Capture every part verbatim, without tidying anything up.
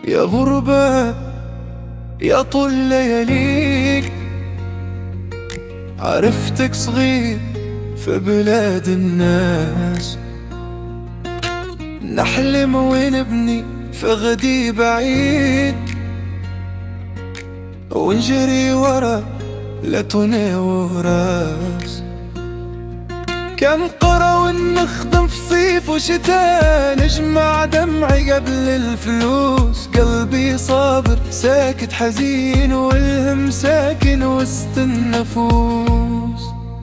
يا غربة يا طول لياليك، عرفتك صغير في بلاد الناس، نحلم ونبني في غدي بعيد، ونجري ورا لتوني وراس. كان قرا ونخدم في صيف وشتاء، نجمع دمعي قبل الفلوس، قلبي صابر ساكت حزين، والهم ساكن وسط النفوس.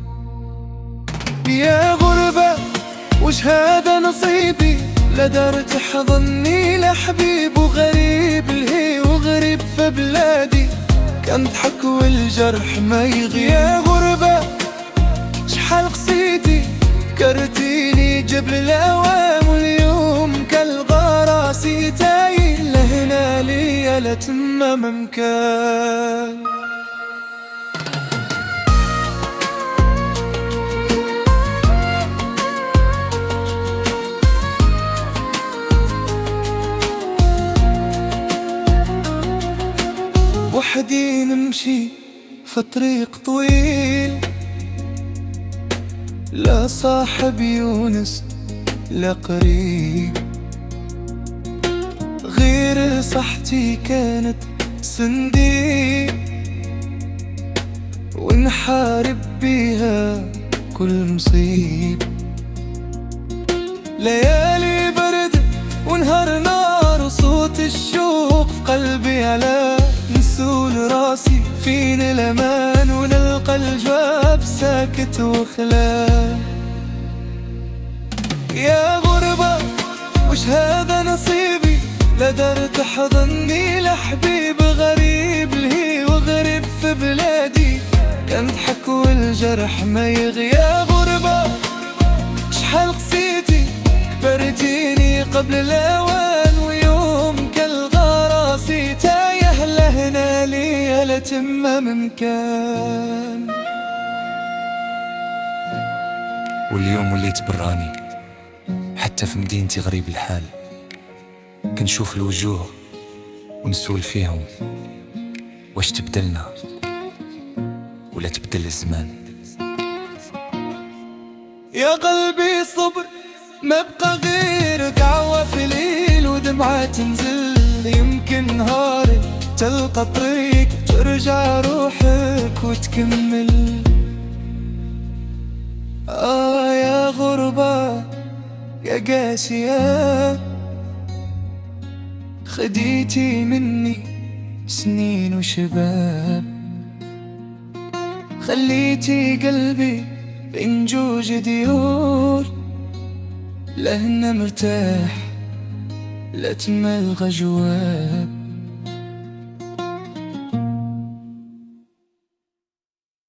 يا غربة وش هذا نصيبي، لا دار تحضني لا حبيب، وغريب الهي وغريب في بلادي، كان ضحك والجرح ما يغيب. يا غربة شحال قصيتي فكرتيني جبل الأوام، واليوم كالغراسي تايه، لهنا ليا لا تما ممكان. وحدي نمشي في طريق طويل، لا صاحب يونس لا قريب، غير صحتي كانت سندي، ونحارب بيها كل مصيب. ليالي برد ونهار نار، وصوت الشوق في قلبي على نسول راسي، فين الأمان ونلقى الجواب ساكت وخلا. يا غربة وش هذا نصيبي، لا دار تحضني لا حبيب، غريب لهي وغريب في بلادي، كان ضحك والجرح ما يغيب. يا غربة شحال قسيتي كبرتيني قبل الأوان، ويوم كالغراسي تايه، لهنا ليا لا تما ممكان. واليوم وليت براني حتى في مدينتي غريب الحال، كنشوف الوجوه ونسول فيهم، واش تبدلنا ولا تبدل الزمان. يا قلبي صبر ما بقى غير دعوة في ليل، ودمعة تنزل يمكن نهار تلقى طريق، ترجع روحك وتكمل. آه يا غربة يا قاسية، خديتي مني سنين وشباب، خليتي قلبي بين جوج ديور، لهنا مرتاح لا تملغى جواب.